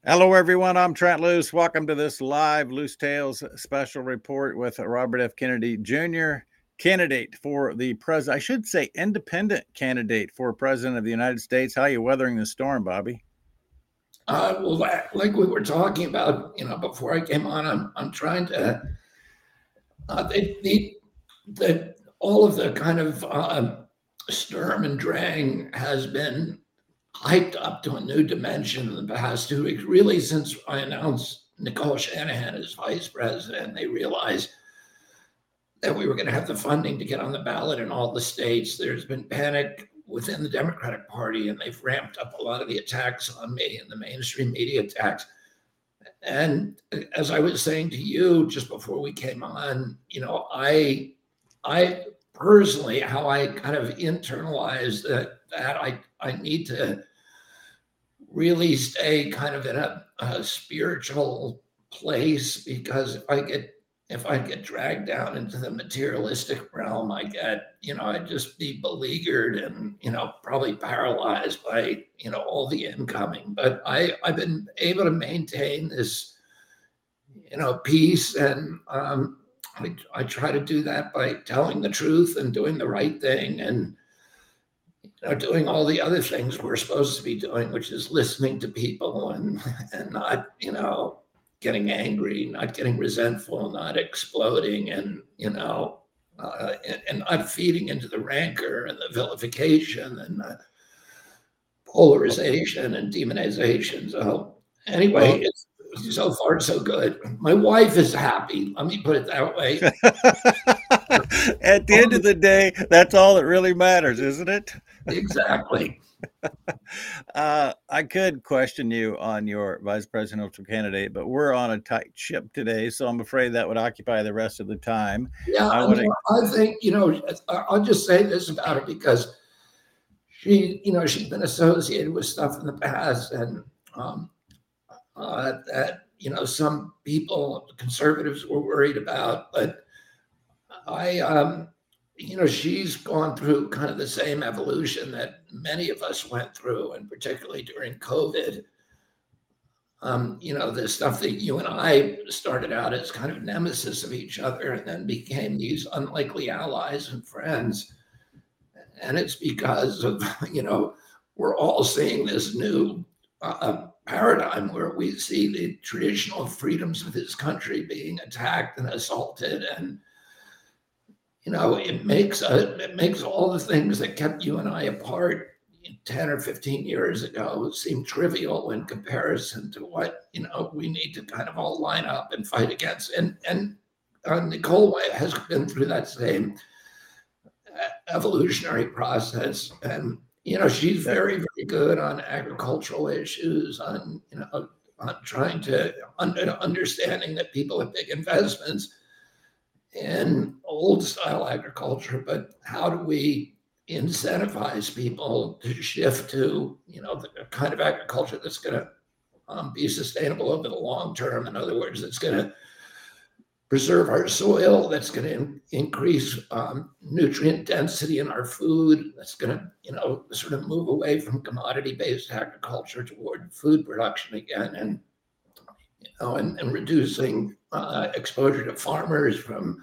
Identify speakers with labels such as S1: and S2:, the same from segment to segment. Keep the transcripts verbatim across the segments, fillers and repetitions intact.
S1: Hello, everyone. I'm Trent Loos. Welcome to this live Loose Tales special report with Robert F. Kennedy Junior, candidate for the president. I should say independent candidate for president of the United States. How are you weathering the storm, Bobby?
S2: Uh, well, like we were talking about, you know, before I came on, I'm I'm trying to uh, the, the the all of the kind of uh, Sturm and Drang has been hyped up to a new dimension in the past two weeks. Really, since I announced Nicole Shanahan as vice president, they realized that we were going to have the funding to get on the ballot in all the states. There's been panic within the Democratic Party, and they've ramped up a lot of the attacks on me and the mainstream media attacks. And as I was saying to you just before we came on, you know, I, I personally, how I kind of internalized that, that I, I need to really stay kind of in a, a spiritual place, because if I get if I get dragged down into the materialistic realm, I get, you know, I'd just be beleaguered and, you know, probably paralyzed by, you know, all the incoming. But I, I've been able to maintain this, you know, peace. And um, I, I try to do that by telling the truth and doing the right thing, and, you know, doing all the other things we're supposed to be doing, which is listening to people and, and not, you know, getting angry, not getting resentful, not exploding, and, you know, uh, and, and not feeding into the rancor and the vilification and the polarization and demonization. So anyway, well, it's so far so good. My wife is happy. Let me put it that way.
S1: At the end of the day, that's all that really matters, isn't it?
S2: Exactly.
S1: uh, I could question you on your vice presidential candidate, but we're on a tight ship today, so I'm afraid that would occupy the rest of the time.
S2: Yeah, I, I, mean, I think, you know, I'll just say this about it, because she, you know, she's been associated with stuff in the past, and um, uh, that, you know, some people, conservatives, were worried about. But I, um, you know, she's gone through kind of the same evolution that many of us went through, and particularly during COVID. Um, you know, the stuff that you and I started out as kind of nemesis of each other, and then became these unlikely allies and friends. And it's because of, you know, we're all seeing this new uh, paradigm where we see the traditional freedoms of this country being attacked and assaulted. And, you know, it makes a, it makes all the things that kept you and I apart ten or fifteen years ago seem trivial in comparison to what, you know, we need to kind of all line up and fight against. And, and uh, Nicole has been through that same evolutionary process. And, you know, she's very, very good on agricultural issues, on, you know, on trying to under, understanding that people have big investments in old style agriculture, but how do we incentivize people to shift to, you know, the kind of agriculture that's going to um, be sustainable over the long term? In other words, it's going to preserve our soil, that's going to in, increase um, nutrient density in our food, that's going to, you know, sort of move away from commodity-based agriculture toward food production again, and, you know, and, and reducing uh, exposure to farmers from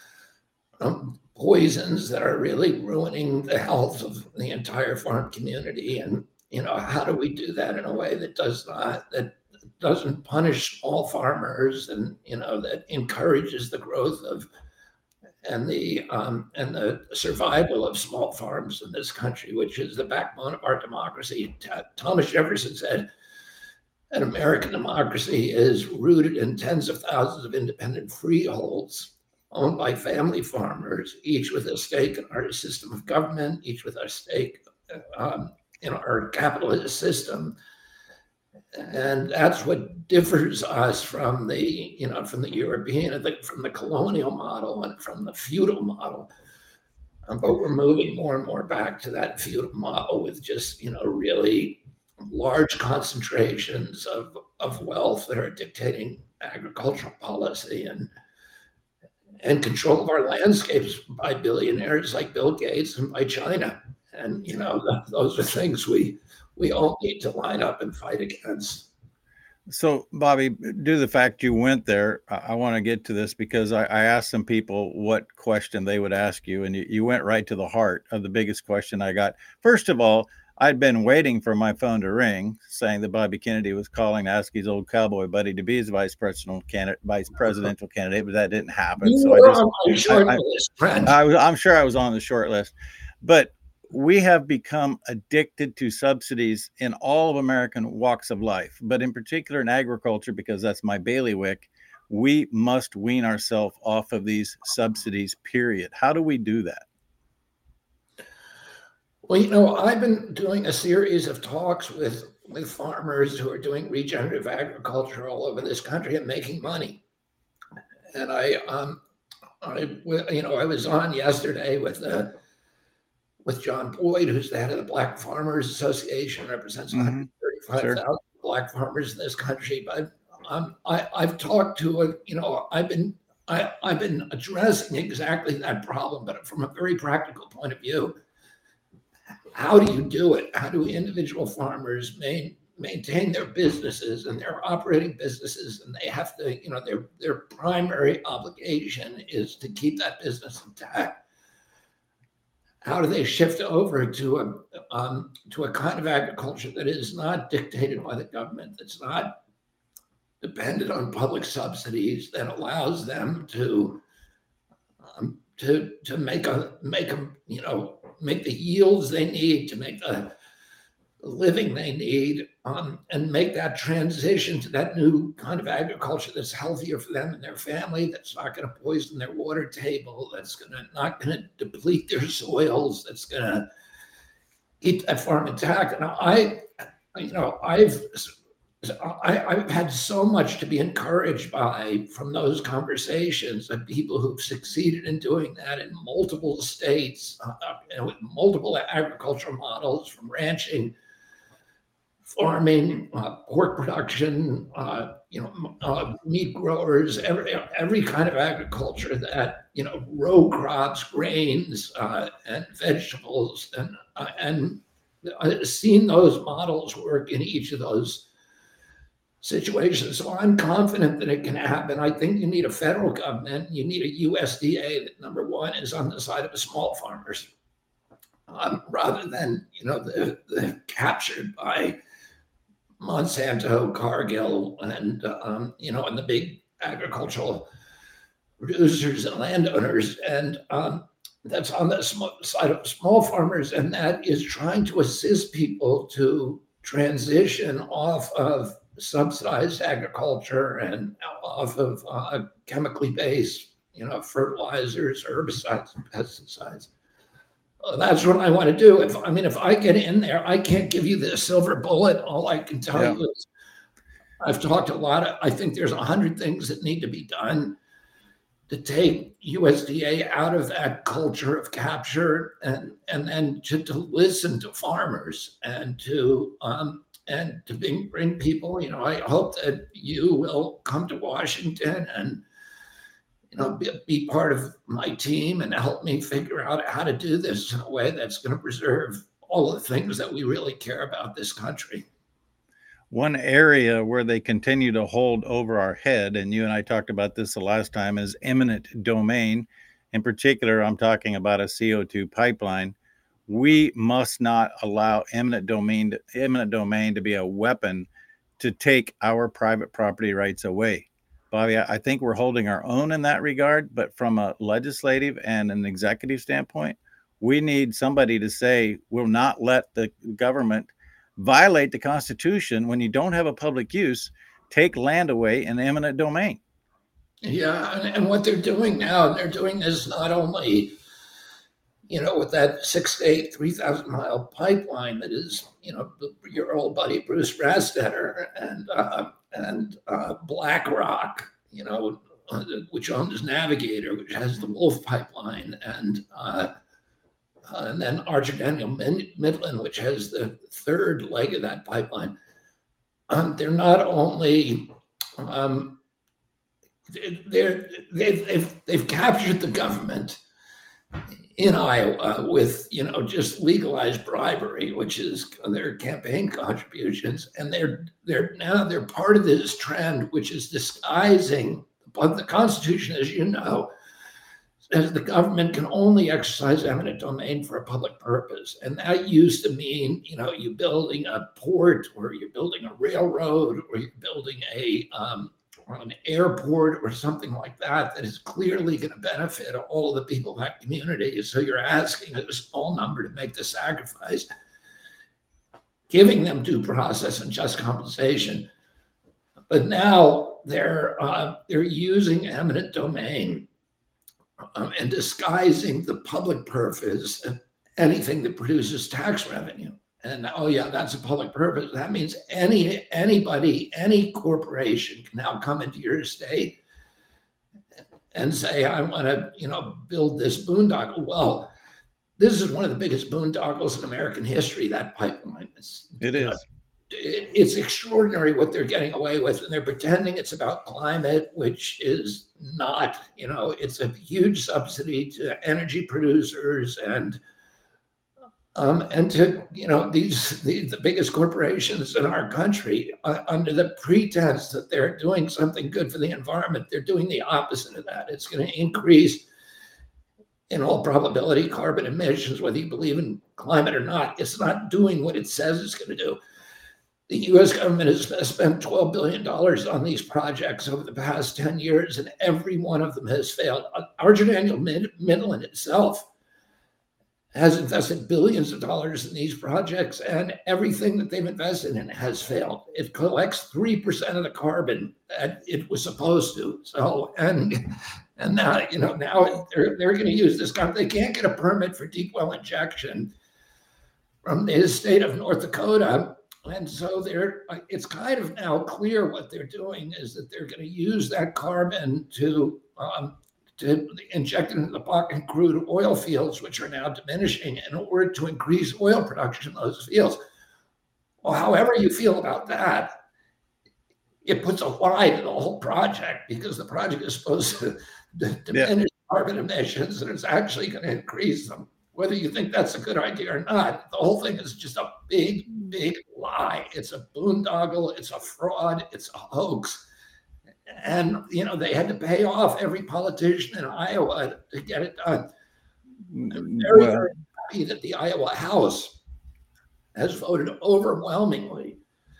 S2: um, poisons that are really ruining the health of the entire farm community. And, you know, how do we do that in a way that does not, that doesn't punish small farmers, and, you know, that encourages the growth of and the um, and the survival of small farms in this country, which is the backbone of our democracy. T- Thomas Jefferson said, an American democracy is rooted in tens of thousands of independent freeholds owned by family farmers, each with a stake in our system of government, each with a stake um, in our capitalist system. And that's what differs us from the, you know, from the European, from the colonial model and from the feudal model. Um, but we're moving more and more back to that feudal model with just, you know, really large concentrations of, of wealth that are dictating agricultural policy and and control of our landscapes by billionaires like Bill Gates and by China. And, you know, th- those are things we we all need to line up and fight against.
S1: So, Bobby, due to the fact you went there, I, I want to get to this because I, I asked some people what question they would ask you, and you, you went right to the heart of the biggest question I got. First of all, I'd been waiting for my phone to ring, saying that Bobby Kennedy was calling to ask his old cowboy buddy to be his vice presidential candidate, vice presidential candidate, but that didn't happen.
S2: You
S1: So I
S2: were
S1: just,
S2: on my short
S1: I, I,
S2: list, friend.
S1: I was, I'm sure I was on the short list, but we have become addicted to subsidies in all of American walks of life, but in particular in agriculture, because that's my bailiwick. We must wean ourselves off of these subsidies, period. How do we do that?
S2: Well, you know, I've been doing a series of talks with, with farmers who are doing regenerative agriculture all over this country and making money. And I, um, I, you know, I was on yesterday with the with John Boyd, who's the head of the Black Farmers Association, represents one hundred thirty-five thousand sure. Black farmers in this country. But um, I, I've talked to, a, you know, I've been, I, I've been addressing exactly that problem, but from a very practical point of view. How do you do it? How do individual farmers main, maintain their businesses and their operating businesses? And they have to, you know, their their primary obligation is to keep that business intact. How do they shift over to a um, to a kind of agriculture that is not dictated by the government, that's not dependent on public subsidies, that allows them to um, to to make a make them you know make the yields they need to make the living they need, um, and make that transition to that new kind of agriculture that's healthier for them and their family, that's not going to poison their water table, that's going to not going to deplete their soils, that's going to keep that farm intact. And I, you know, I've I, I've had so much to be encouraged by from those conversations of people who've succeeded in doing that in multiple states, uh, you know, with multiple agricultural models, from ranching, farming, uh, pork production, uh, you know, uh, meat growers, every every kind of agriculture that, you know, row crops, grains, uh, and vegetables, and uh, and I've seen those models work in each of those situations. So I'm confident that it can happen. I think you need a federal government. You need a U S D A that, number one, is on the side of the small farmers, um, rather than, you know, the, the captured by Monsanto, Cargill, and um, you know, and the big agricultural producers and landowners, and um, that's on the small side of small farmers, and that is trying to assist people to transition off of subsidized agriculture and off of uh, chemically based, you know, fertilizers, herbicides, and pesticides. That's what I want to do. If I mean, if I get in there, I can't give you the silver bullet. All I can tell yeah. you is I've talked a lot of, I think there's a hundred things that need to be done to take U S D A out of that culture of capture, and and then to, to listen to farmers and to um, and to bring, bring people. You know, I hope that you will come to Washington and, you know, be, be part of my team and help me figure out how to do this in a way that's going to preserve all the things that we really care about this country.
S1: One area where they continue to hold over our head, and you and I talked about this the last time, is eminent domain. In particular, I'm talking about a C O two pipeline. We must not allow eminent domain to, eminent domain to be a weapon to take our private property rights away. Bobby, I think we're holding our own in that regard, but from a legislative and an executive standpoint, we need somebody to say, we'll not let the government violate the Constitution when you don't have a public use, take land away in eminent domain.
S2: Yeah, and, and what they're doing now, they're doing this not only, you know, with that six to eight, three thousand mile pipeline that is, you know, your old buddy Bruce Rastetter and uh, and uh, BlackRock, you know, uh, which owns Navigator, which has the Wolf pipeline, and uh, uh, and then Archer Daniel Midland, which has the third leg of that pipeline. Um, they're not only um, they're they've, they've they've captured the government. in Iowa with, you know, just legalized bribery, which is their campaign contributions. And they're they're now they're part of this trend, which is disguising. But the Constitution, as you know, says the government can only exercise eminent domain for a public purpose. And that used to mean, you know, you building a port, or you're building a railroad, or you're building a um, or an airport or something like that, that is clearly going to benefit all of the people of that community. So you're asking a small number to make the sacrifice, giving them due process and just compensation. But now they're uh, they're using eminent domain um, and disguising the public purpose, anything that produces tax revenue. And oh yeah, that's a public purpose. That means any anybody, any corporation can now come into your state and say, I want to, you know, build this boondoggle. Well, this is one of the biggest boondoggles in American history, that pipeline. It's,
S1: it is.
S2: Know, it, it's extraordinary what they're getting away with. And they're pretending it's about climate, which is not, you know, it's a huge subsidy to energy producers and Um, and to, you know, these the, the biggest corporations in our country, uh, under the pretense that they're doing something good for the environment, they're doing the opposite of that. It's going to increase, in all probability, carbon emissions, whether you believe in climate or not. It's not doing what it says it's going to do. The U S government has spent twelve billion dollars on these projects over the past ten years, and every one of them has failed. Archer Daniels Midland itself has invested billions of dollars in these projects, and everything that they've invested in has failed. It collects three percent of the carbon that it was supposed to. So, and and now, you know, now they're, they're going to use this kind. They can't get a permit for deep well injection from the state of North Dakota. And so they're, it's kind of now clear what they're doing is that they're going to use that carbon to, um, to inject it into the Bakken crude oil fields, which are now diminishing, in order to increase oil production in those fields. Well, however you feel about that, it puts a lie to the whole project, because the project is supposed to diminish yeah. carbon emissions, and it's actually going to increase them. Whether you think that's a good idea or not, the whole thing is just a big, big lie. It's a boondoggle. It's a fraud. It's a hoax. And, you know, they had to pay off every politician in Iowa to get it done. I'm very, well, very happy that the Iowa House has voted overwhelmingly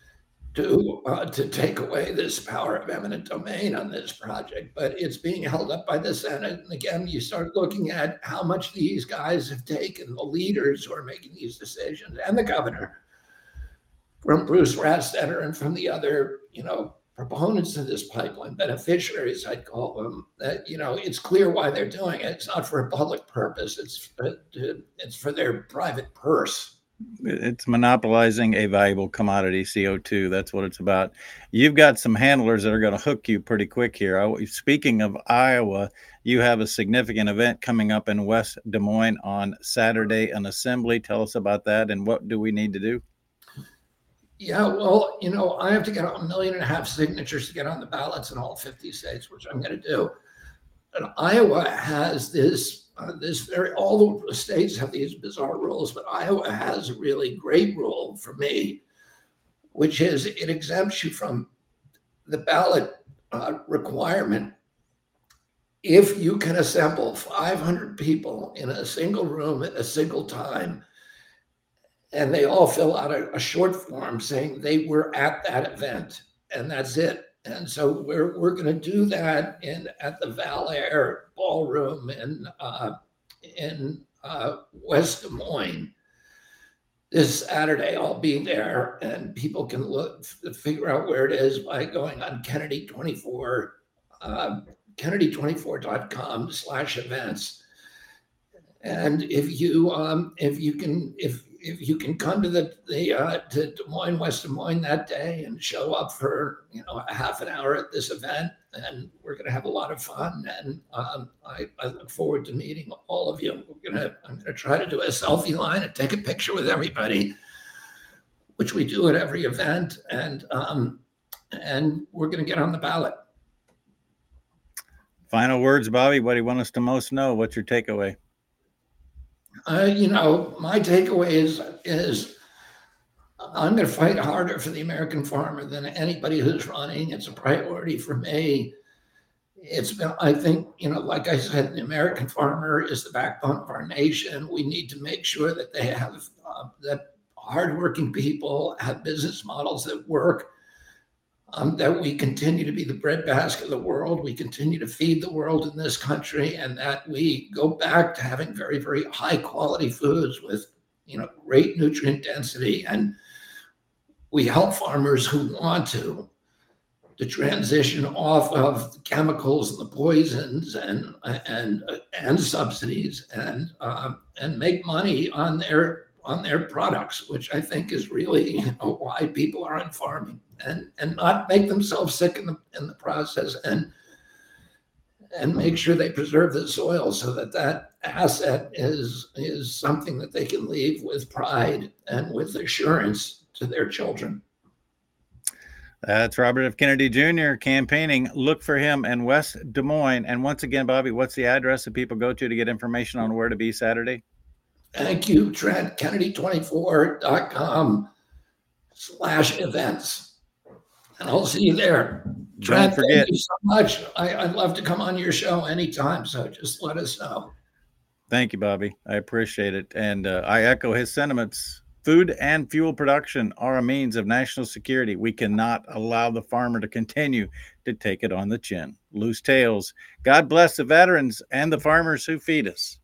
S2: to uh, to take away this power of eminent domain on this project, but it's being held up by the Senate. And again, you start looking at how much these guys have taken, the leaders who are making these decisions, and the governor, from Bruce Rastetter and from the other, you know, proponents of this pipeline, beneficiaries, I'd call them, that, you know, it's clear why they're doing it. It's not for a public purpose. It's it's for their private purse.
S1: It's monopolizing a valuable commodity, C O two. That's what it's about. You've got some handlers that are going to hook you pretty quick here. I, speaking of Iowa, you have a significant event coming up in West Des Moines on Saturday, an assembly. Tell us about that, and what do we need to do?
S2: Yeah, well, you know, I have to get a million and a half signatures to get on the ballots in all fifty states, which I'm going to do. And Iowa has this, uh, this very, all the states have these bizarre rules, but Iowa has a really great rule for me, which is it exempts you from the ballot uh, requirement if you can assemble five hundred people in a single room at a single time, and they all fill out a, a short form saying they were at that event, and that's it. And so we're we're going to do that in at the Valair Ballroom in uh, in uh, West Des Moines this Saturday. I'll be there, and people can look figure out where it is by going on Kennedy twenty-four, uh, Kennedy twenty-four dot com slash events. And if you um, if you can if if you can come to the the uh, to Des Moines, West Des Moines that day and show up for, you know, a half an hour at this event, and we're going to have a lot of fun. And um, I, I look forward to meeting all of you. We're gonna I'm going to try to do a selfie line and take a picture with everybody, which we do at every event, and um, and we're going to get on the ballot.
S1: Final words, Bobby. What do you want us to most know? What's your takeaway?
S2: Uh, you know, my takeaway is, is I'm going to fight harder for the American farmer than anybody who's running. It's a priority for me. It's been, I think, you know, like I said, the American farmer is the backbone of our nation. We need to make sure that they have, uh, that hardworking people have business models that work, um, that we continue to be the breadbasket of the world. We continue to feed the world in this country, and that we go back to having very, very high quality foods with, you know, great nutrient density. And we help farmers who want to, to transition off of the chemicals and the poisons and and and subsidies and um, and make money on their on their products, which I think is really, you know, why people are on farming, and and not make themselves sick in the in the process, and and make sure they preserve the soil so that that asset is is something that they can leave with pride and with assurance to their children.
S1: That's Robert F. Kennedy Junior campaigning. Look for him in West Des Moines. And once again, Bobby, what's the address that people go to to get information on where to be Saturday?
S2: Thank you, Trent. Kennedy twenty-four dot com slash events. And I'll see you there. Trent,
S1: Don't forget.
S2: thank you so much. I, I'd love to come on your show anytime, so just let us know.
S1: Thank you, Bobby. I appreciate it. And uh, I echo his sentiments. Food and fuel production are a means of national security. We cannot allow the farmer to continue to take it on the chin. Loose tales. God bless the veterans and the farmers who feed us.